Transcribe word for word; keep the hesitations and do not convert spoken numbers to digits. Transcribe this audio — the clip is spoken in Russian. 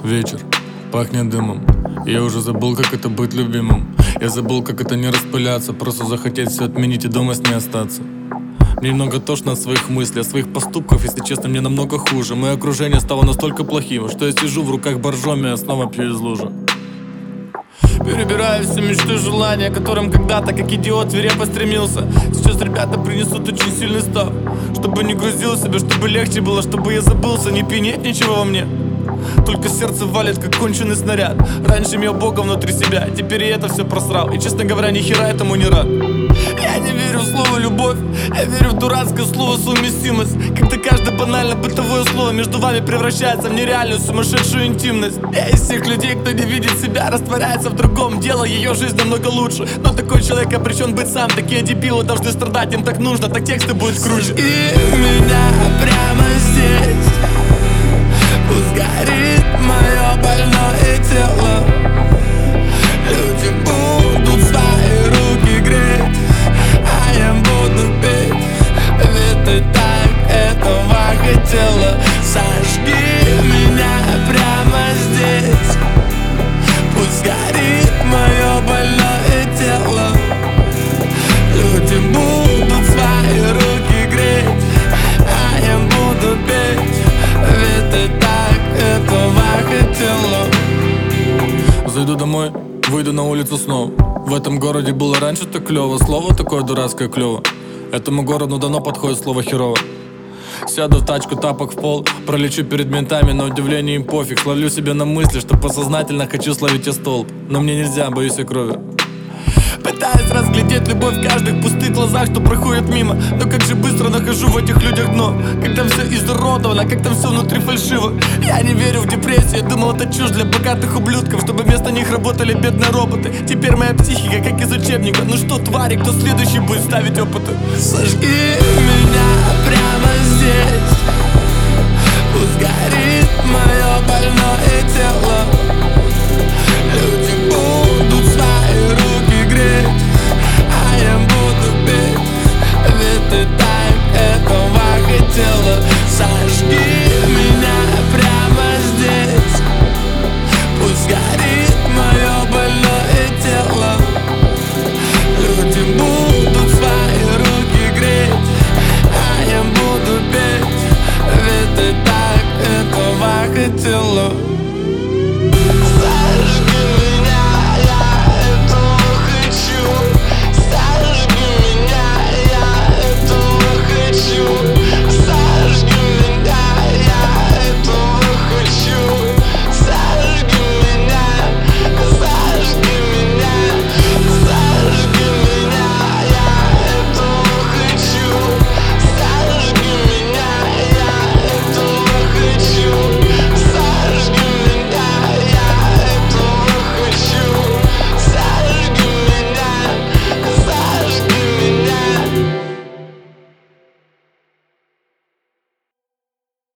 Вечер, пахнет дымом. Я уже забыл, как это быть любимым. Я забыл, как это не распыляться, просто захотеть все отменить и дома с ней остаться. Мне немного тошно от своих мыслей, от своих поступков, если честно, мне намного хуже. Мое окружение стало настолько плохим, что я сижу в руках боржоми, а снова пью из лужи. Перебираю все мечты, желания, к которым когда-то, как идиот, свирепо стремился. Сейчас ребята принесут очень сильный став, чтобы не грузил себя, чтобы легче было, чтобы я забылся. Не пьянеть ничего во мне, только сердце валит, как конченый снаряд. Раньше имел Бога внутри себя, теперь я это все просрал. И, честно говоря, ни хера этому не рад. Я не верю в слово любовь, я верю в дурацкое слово совместимость. Когда каждое банально бытовое слово между вами превращается в нереальную сумасшедшую интимность. Я из всех людей, кто не видит себя, растворяется в другом, делая ее жизнь намного лучше. Но такой человек обречен быть сам, такие дебилы должны страдать, им так нужно, так тексты будут круче. И меня прямо здесь, пусть горит мое больное тело. Люди будут свои руки греть, а я буду петь, ведь ты так этого хотела. Сожги меня прямо здесь, пусть горит мое больное тело. Люди будут свои руки греть, а я буду петь, ведь ты так этого хотела. Зайду домой, выйду на улицу снова. В этом городе было раньше так клево. Слово такое дурацкое клево. Этому городу давно подходит слово херово. Сяду в тачку, тапок в пол, пролечу перед ментами, на удивление им пофиг. Словлю себя на мысли, что подсознательно хочу словить я столб. Но мне нельзя, боюсь я крови. Пытаюсь разглядеть любовь в каждых пустых глазах, что проходят мимо. Но как же быстро нахожу в этих людях дно, как там все изуродовано, как там все внутри фальшиво. Я не верю в депрессию, я думал это чушь для богатых ублюдков, чтобы вместо них работали бедные роботы. Теперь моя психика как из учебника. Ну что, твари, кто следующий будет ставить опыты? Сожги меня прямо здесь, пусть горит мое больное тело.